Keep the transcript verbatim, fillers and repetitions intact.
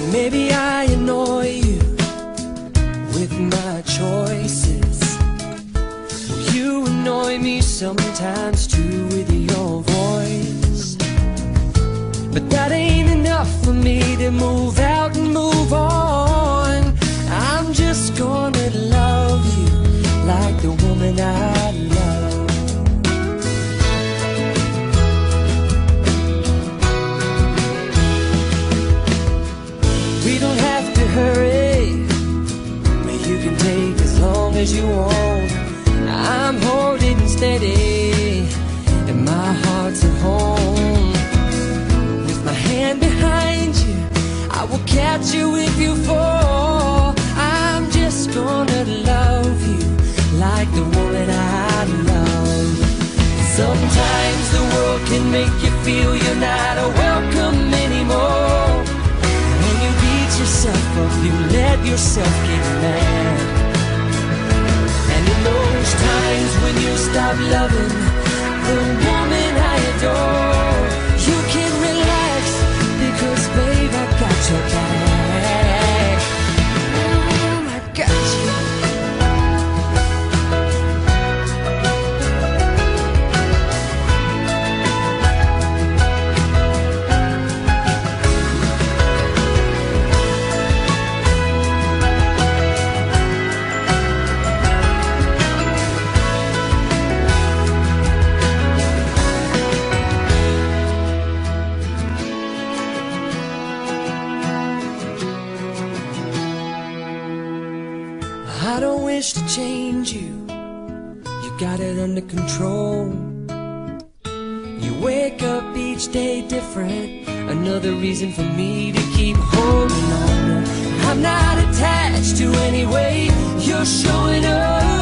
Maybe I annoy you with my choices. You annoy me sometimes too with your voice. But that ain't enough for me to move out and move on. I'm just gonna love you like the woman I love. We don't have to hurry, you can take as long as you want. I'm holding steady and my heart's at home. With my hand behind you, I will catch you if you fall. I'm just gonna love you like the woman I love. Sometimes the world can make you feel you're not welcome anymore. When you beat yourself up, you let yourself get mad. And in those times when you stop loving the woman I adore, you can relax because babe, I got your back. Mm, I got you. I don't wish to change you, you got it under control. You wake up each day different, another reason for me to keep holding on. I'm not attached to any way you're showing up.